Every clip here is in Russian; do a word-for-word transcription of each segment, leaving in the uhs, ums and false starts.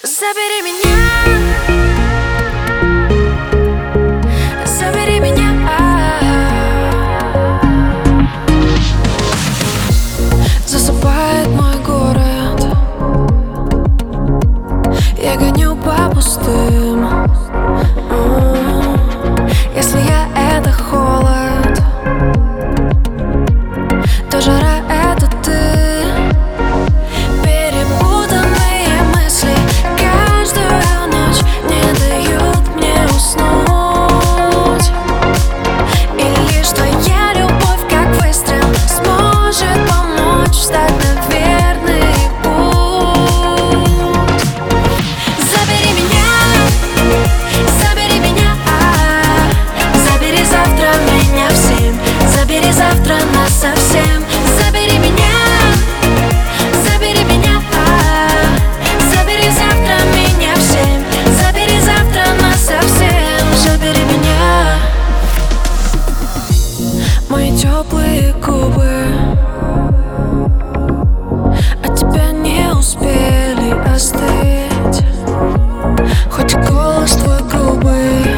Забери меня, забери меня. Засыпает мой город, я гоню по пустым. Если я — это холод, то жара — это ты. Перепутанные мысли каждую ночь не дают мне уснуть. И лишь твоя любовь, как выстрел, сможет помочь встать на верный путь. Забери меня, забери меня, забери завтра меня в семь, забери завтра нас совсем. Забери меня, забери меня, забери завтра меня в семь, забери завтра нас совсем. Забери меня. Мои теплые губы от тебя не успели остыть, хоть голос твой грубый,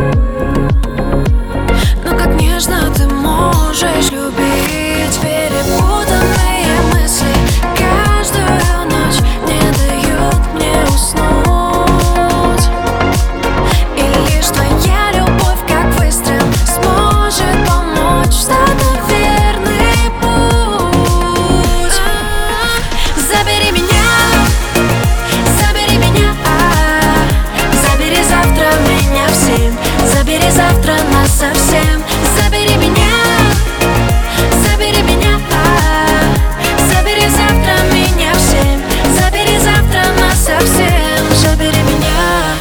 но как нежно ты можешь любить. Перепутанные мысли каждую ночь не дают мне уснуть. И лишь твоя любовь, как выстрел, сможет помочь встать на верный путь. Забери меня, забери меня, забери завтра меня в семь, забери завтра нас совсем. Забери меня, забери меня, забери завтра меня в семь, забери завтра нас совсем. Забери меня.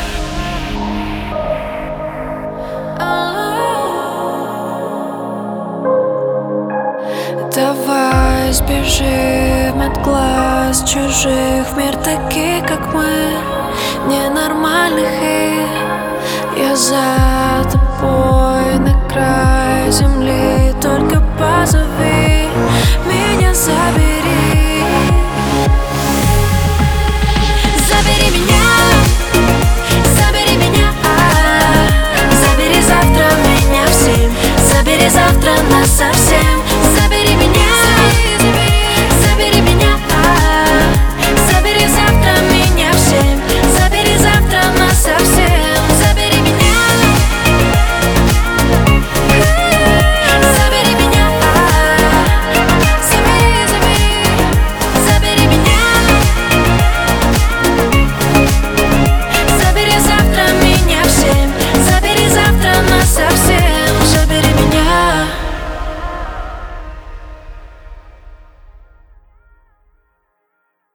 Давай сбежим от глаз чужих в мир таких, как мы, ненормальных, и я за тобой на край земли. Только позови меня, забери.